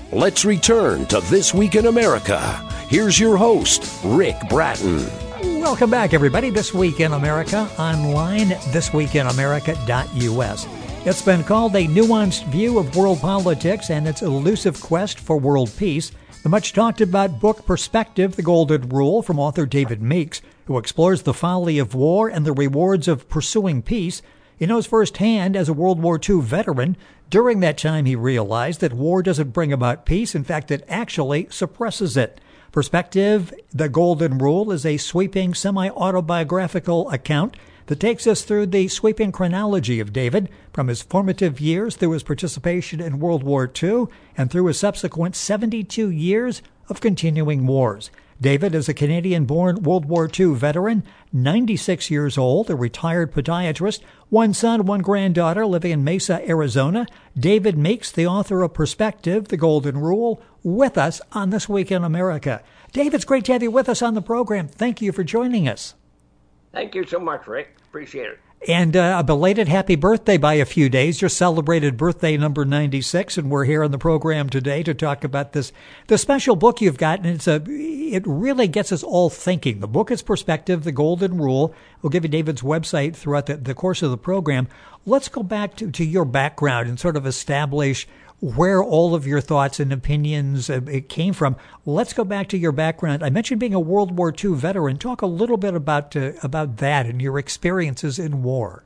Let's return to This Week in America. Here's your host, Rick Bratton. Welcome back, everybody. This Week in America, online, thisweekinamerica.us. It's been called a nuanced view of world politics and its elusive quest for world peace. The much talked about book Perspective, The Golden Rule, from author David Meeks, who explores the folly of war and the rewards of pursuing peace. He knows firsthand, as a World War II veteran, during that time he realized that war doesn't bring about peace. In fact, it actually suppresses it. Perspective, The Golden Rule, is a sweeping, semi-autobiographical account that takes us through the sweeping chronology of David, from his formative years through his participation in World War II and through his subsequent 72 years of continuing wars. David is a Canadian-born World War II veteran, 96 years old, a retired podiatrist, one son, one granddaughter, living in Mesa, Arizona. David Meeks, the author of Perspective, The Golden Rule, with us on This Week in America. David, it's great to have you with us on the program. Thank you for joining us. Thank you so much, Rick. Appreciate it. And a belated happy birthday by a few days. Your celebrated birthday number 96, and we're here on the program today to talk about the special book you've got, and it really gets us all thinking. The book is Perspective, The Golden Rule. We'll give you David's website throughout the course of the program. Let's go back to your background and sort of establish where all of your thoughts and opinions it came from. Let's go back to your background. I mentioned being a World War II veteran. Talk a little bit about that and your experiences in war.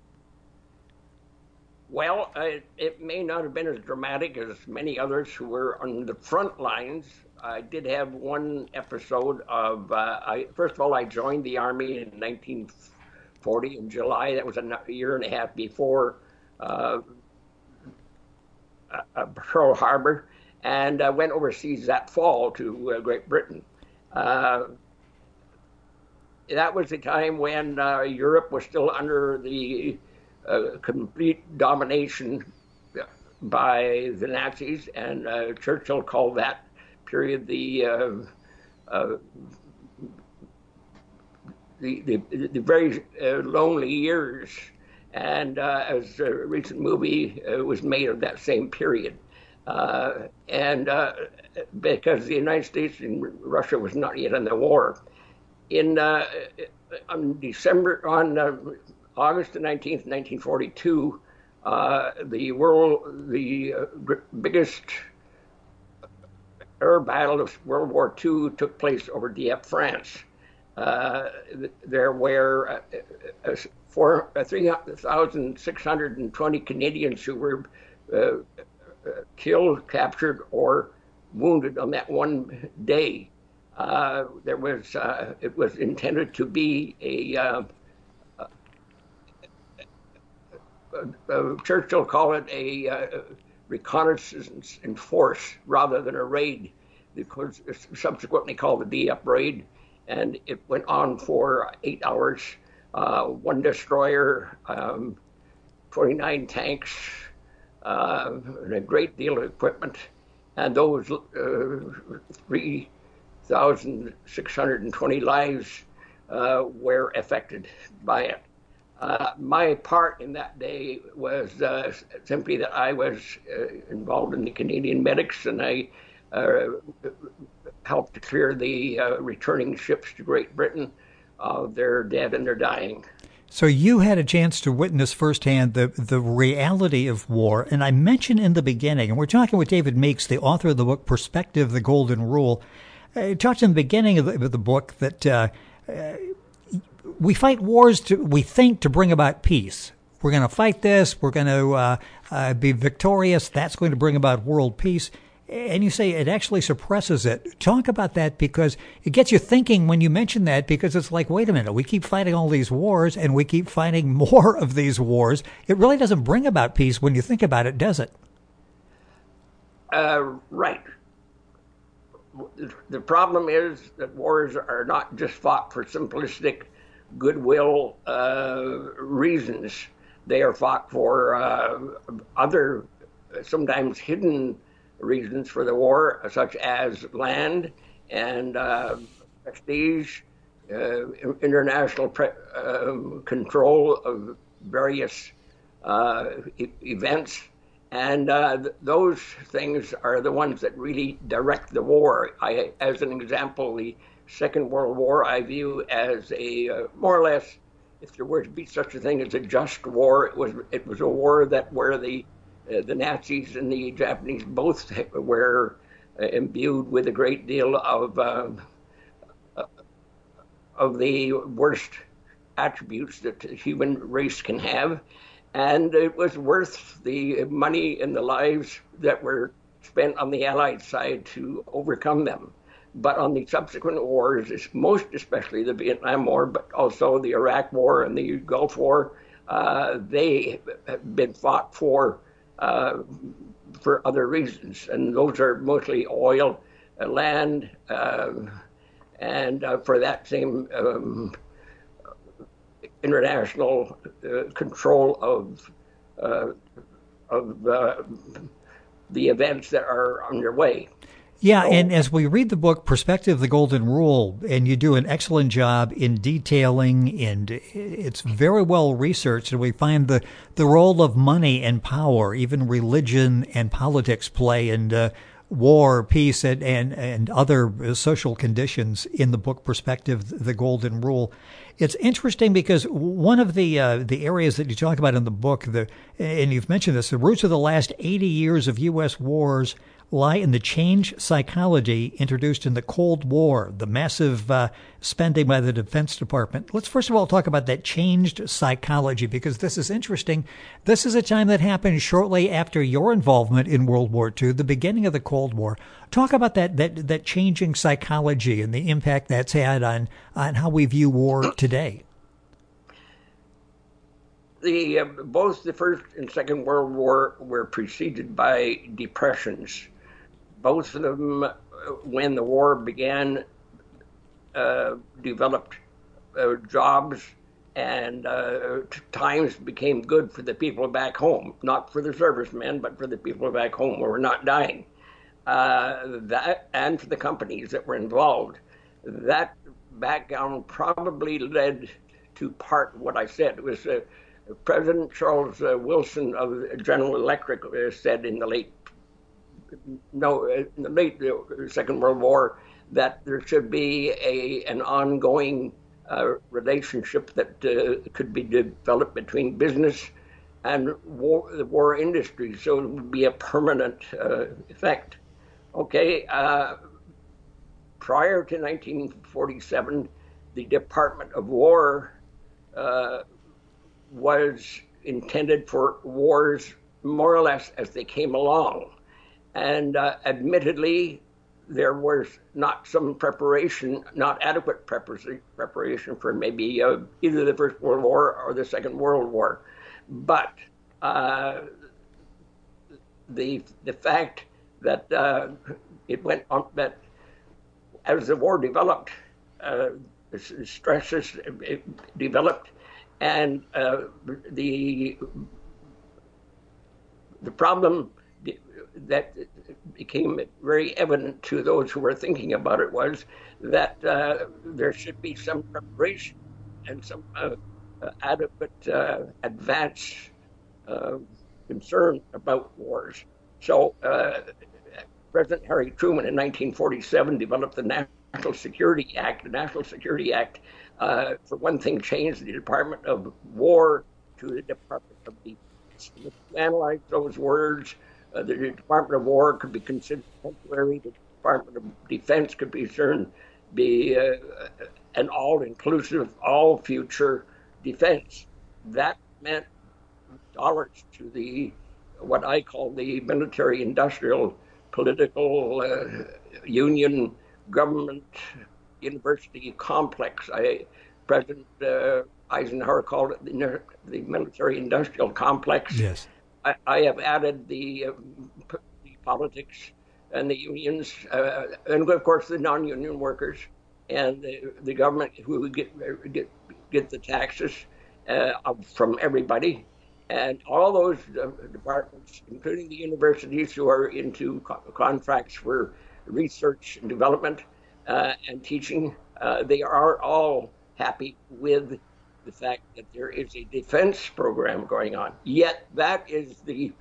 Well, it may not have been as dramatic as many others who were on the front lines. I did have one episode of, first of all, I joined the Army in 1940 in July. That was a year and a half before Pearl Harbor, and went overseas that fall to Great Britain. That was the time when Europe was still under the complete domination by the Nazis, and Churchill called that period the very lonely years. And as a recent movie was made of that same period. Because the United States and Russia was not yet in the war. On August the 19th, 1942, the biggest air battle of World War II took place over Dieppe, France. There were 3,620 Canadians who were killed, captured, or wounded on that one day. It was intended to be Churchill called it a reconnaissance in force rather than a raid. It was subsequently called the Dieppe raid, and it went on for 8 hours. One destroyer, 29 tanks, and a great deal of equipment, and those 3,620 lives were affected by it. My part in that day was simply that I was involved in the Canadian medics, and I helped to clear the returning ships to Great Britain of their dead and their dying. So you had a chance to witness firsthand the reality of war. And I mentioned in the beginning, and we're talking with David Meeks, the author of the book Perspective, The Golden Rule. I talked in the beginning of the book that we fight wars, we think, to bring about peace. We're going to fight this. We're going to be victorious. That's going to bring about world peace. And you say it actually suppresses it. Talk about that, because it gets you thinking when you mention that, because it's like, wait a minute, we keep fighting all these wars and we keep fighting more of these wars. It really doesn't bring about peace when you think about it, does it? Right. The problem is that wars are not just fought for simplistic goodwill reasons. They are fought for other, sometimes hidden reasons for the war, such as land and prestige, international control of various events, And those things are the ones that really direct the war. As an example, the Second World War I view as a more or less, if there were to be such a thing as a just war, it was a war that where the Nazis and the Japanese both were imbued with a great deal of the worst attributes that the human race can have. And it was worth the money and the lives that were spent on the Allied side to overcome them. But on the subsequent wars, most especially the Vietnam War, but also the Iraq War and the Gulf War, they have been fought for other reasons. And those are mostly oil, land, and for that same international control of the events that are underway. Yeah, and as we read the book, Perspective, the Golden Rule, and you do an excellent job in detailing, and it's very well researched, and we find the role of money and power, even religion and politics play in war, peace, and other social conditions in the book Perspective, the Golden Rule. It's interesting because one of the areas that you talk about in the book, and you've mentioned this, the roots of the last 80 years of U.S. wars lie in the change psychology introduced in the Cold War, the massive spending by the Defense Department. Let's first of all talk about that changed psychology, because this is interesting. This is a time that happened shortly after your involvement in World War II, the beginning of the Cold War. Talk about that changing psychology and the impact that's had on how we view war today. Both the First and Second World War were preceded by depressions. Both of them, when the war began, developed jobs, and times became good for the people back home, not for the servicemen, but for the people back home who were not dying. That and for the companies that were involved. That background probably led to part of what I said. It was President Charles Wilson of General Electric said in the late Second World War that there should be an ongoing relationship that could be developed between business and the war industry, so it would be a permanent effect. Okay, prior to 1947, the Department of War was intended for wars more or less as they came along. And admittedly, there was not some preparation, not adequate preparation for maybe either the First World War or the Second World War. But the fact that it went on, that as the war developed, stresses developed, and the problem that became very evident to those who were thinking about it was that there should be some preparation and some adequate advance concern about wars. So President Harry Truman in 1947 developed the National Security Act. The National Security Act, for one thing, changed the Department of War to the Department of Defense. If you analyze those words, the Department of War could be considered temporary. The Department of Defense could be an all-inclusive, all-future defense. That meant dollars to what I call the military-industrial political union government university complex. President Eisenhower called it the military-industrial complex. Yes. I have added the politics and the unions, and of course the non-union workers and the government who get the taxes from everybody, and all those departments, including the universities who are into contracts for research and development and teaching. They are all happy with the fact that there is a defense program going on. Yet that is the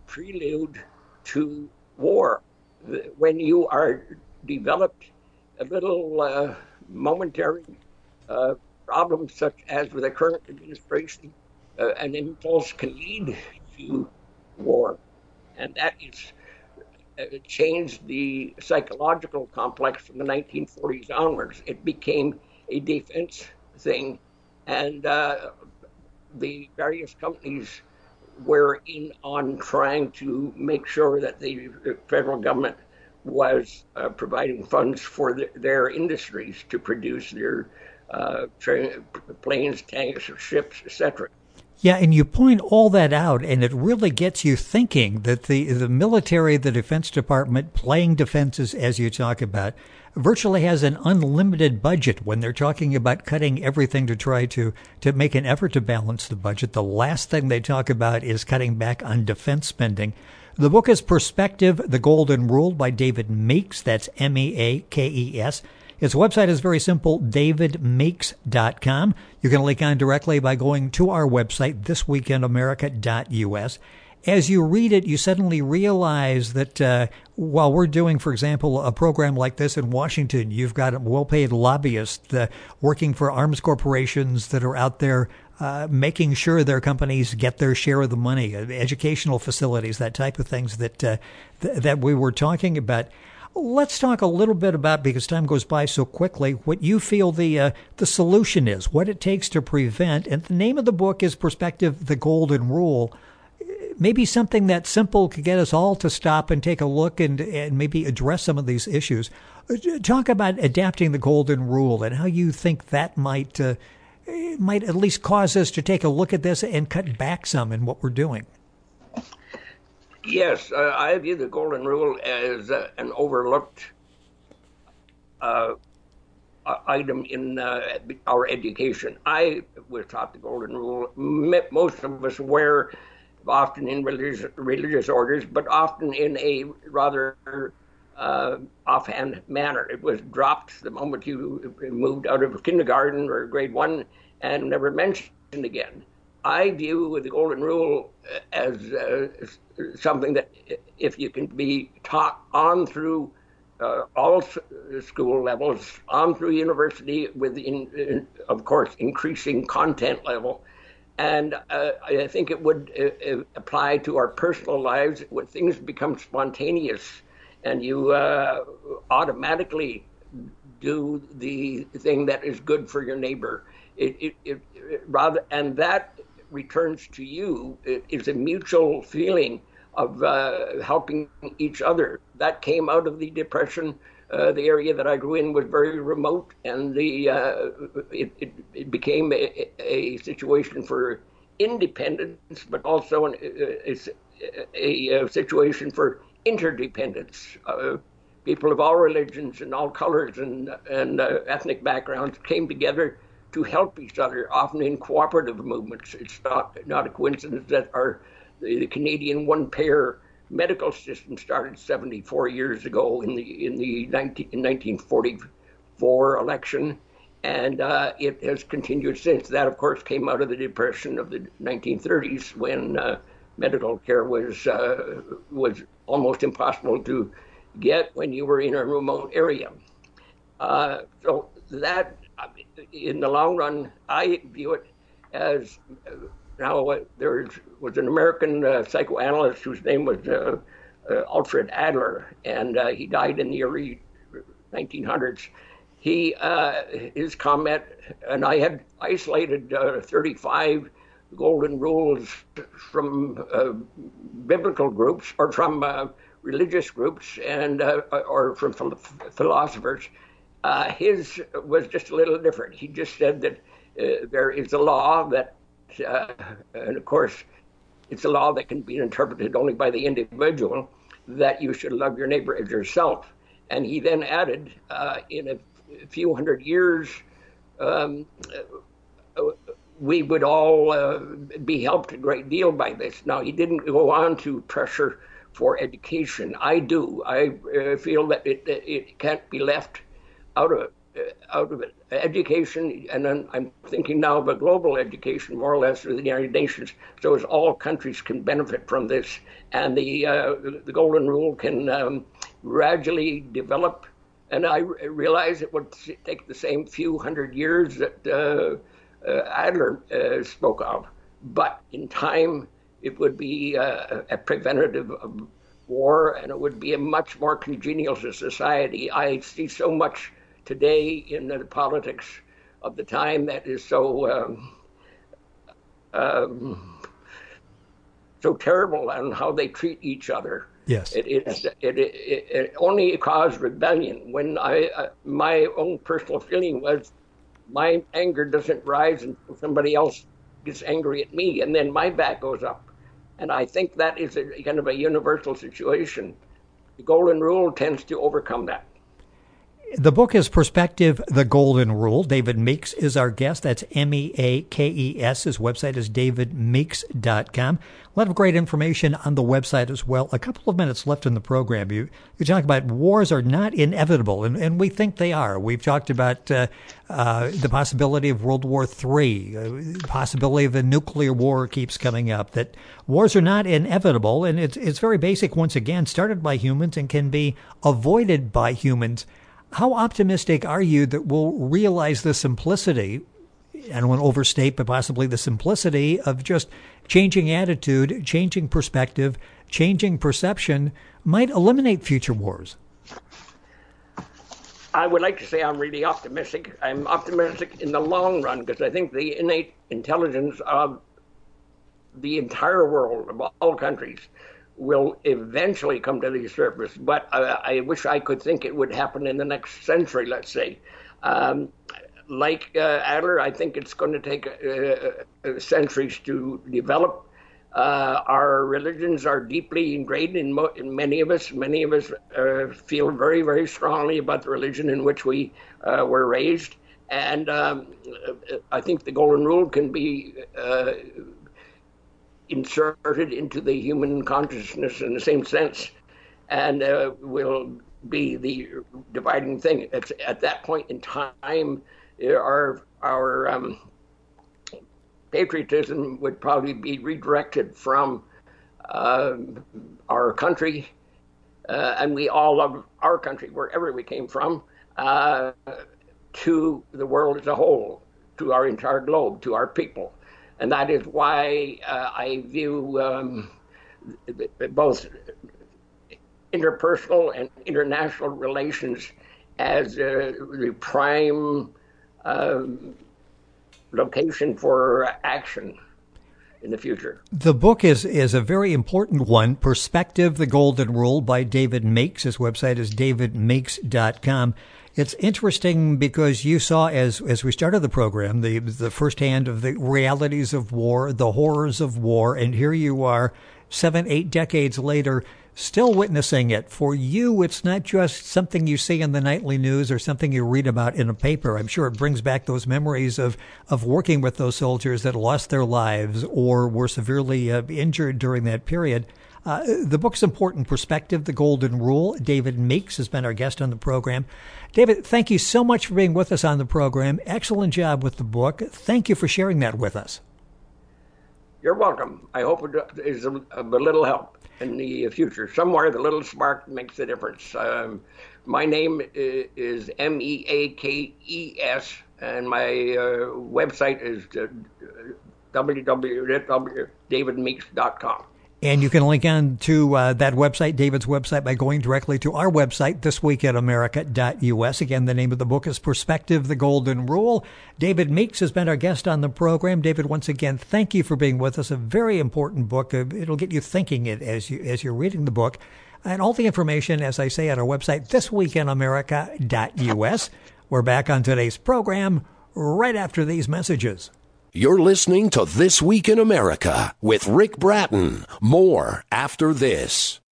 prelude to war. When you are developed a little momentary problems such as with the current administration, an impulse can lead to war. And that is changed the psychological complex from the 1940s onwards. It became a defense thing, and the various companies were in on trying to make sure that the federal government was providing funds for their industries to produce their planes, tanks, ships, etc. Yeah, and you point all that out, and it really gets you thinking that the military, the Defense Department, playing defenses, as you talk about, virtually has an unlimited budget when they're talking about cutting everything to try to make an effort to balance the budget. The last thing they talk about is cutting back on defense spending. The book is Perspective, The Golden Rule by David Meeks. That's Meakes. His website is very simple, davidmeeks.com. You can link on directly by going to our website, thisweekinamerica.us. As you read it, you suddenly realize that while we're doing, for example, a program like this in Washington, you've got well-paid lobbyists working for arms corporations that are out there making sure their companies get their share of the money, educational facilities, that type of things that we were talking about. Let's talk a little bit about, because time goes by so quickly, what you feel the solution is, what it takes to prevent. And the name of the book is Perspective, The Golden Rule. Maybe something that simple could get us all to stop and take a look and maybe address some of these issues. Talk about adapting the Golden Rule and how you think that might at least cause us to take a look at this and cut back some in what we're doing. Yes, I view the Golden Rule as an overlooked item in our education. I was taught the Golden Rule. Most of us were often in religious orders, but often in a rather offhand manner. It was dropped the moment you moved out of kindergarten or grade 1 and never mentioned again. I view the Golden Rule as something that, if you can be taught on through all school levels, on through university, with, of course, increasing content level, and I think it would apply to our personal lives when things become spontaneous and you automatically do the thing that is good for your neighbor. And that returns to you is a mutual feeling of helping each other. That came out of the Depression. The area that I grew in was very remote, and it became a situation for independence, but also a situation for interdependence. People of all religions and all colors and ethnic backgrounds came together to help each other, often in cooperative movements. It's not a coincidence that the Canadian one-payer medical system started 74 years ago in the 1944 election, and it has continued since. That, of course, came out of the Depression of the 1930s, when medical care was almost impossible to get when you were in a remote area. So that, in the long run, I view it as now there was an American psychoanalyst whose name was Alfred Adler, and he died in the early 1900s. His comment, and I had isolated 35 golden rules from biblical groups or from religious groups and or from philosophers. His was just a little different. He just said that there is a law that, and of course, it's a law that can be interpreted only by the individual, that you should love your neighbor as yourself. And he then added, in a few hundred years, we would all be helped a great deal by this. Now, he didn't go on to pressure for education. I do. I feel that it can't be left out of out of it. Education, and then I'm thinking now of a global education, more or less, through the United Nations, so as all countries can benefit from this. And the Golden Rule can gradually develop. And I realize it would take the same few hundred years that Adler spoke of. But in time, it would be a preventative of war, and it would be a much more congenial to society. I see so much today in the politics of the time that is so so terrible, and how they treat each other. Yes, it only caused rebellion. When my own personal feeling was, my anger doesn't rise until somebody else gets angry at me, and then my back goes up. And I think that is a kind of a universal situation. The Golden Rule tends to overcome that. The book is Perspective, The Golden Rule. David Meeks is our guest. That's Meakes. His website is davidmeeks.com. A lot of great information on the website as well. A couple of minutes left in the program. You talk about wars are not inevitable, and we think they are. We've talked about the possibility of World War III, the possibility of a nuclear war keeps coming up, that wars are not inevitable, and it's very basic, once again, started by humans and can be avoided by humans. How optimistic are you that we'll realize the simplicity, I don't want to overstate, but possibly the simplicity of just changing attitude, changing perspective, changing perception might eliminate future wars? I would like to say I'm really optimistic. I'm optimistic in the long run, because I think the innate intelligence of the entire world, of all countries, will eventually come to the surface. But I wish I could think it would happen in the next century, let's say. Like Adler, I think it's going to take centuries to develop. Our religions are deeply ingrained in many of us. Many of us feel very, very strongly about the religion in which we were raised. And I think the Golden Rule can be inserted into the human consciousness in the same sense, and will be the dividing thing. It's, at that point in time, our patriotism would probably be redirected from our country, and we all love our country wherever we came from, to the world as a whole, to our entire globe, to our people. And that is why I view both interpersonal and international relations as the prime location for action in the future. The book is a very important one, Perspective, The Golden Rule by David Meeks. His website is davidmeeks.com. It's interesting because you saw, as we started the program, the firsthand of the realities of war, the horrors of war, and here you are 7-8 decades later, still witnessing it. For you, it's not just something you see in the nightly news or something you read about in a paper. I'm sure it brings back those memories of working with those soldiers that lost their lives or were severely injured during that period. The book's important, Perspective, The Golden Rule. David Meeks has been our guest on the program. David, thank you so much for being with us on the program. Excellent job with the book. Thank you for sharing that with us. You're welcome. I hope it is of a little help in the future. Somewhere the little spark makes a difference. My name is Meakes, and my website is www.davidmeeks.com. And you can link on to that website, David's website, by going directly to our website, thisweekinamerica.us. Again, the name of the book is Perspective, The Golden Rule. David Meeks has been our guest on the program. David, once again, thank you for being with us. A very important book. It'll get you thinking as you're reading the book. And all the information, as I say, at our website, thisweekinamerica.us. We're back on today's program right after these messages. You're listening to This Week in America with Rick Bratton. More after this.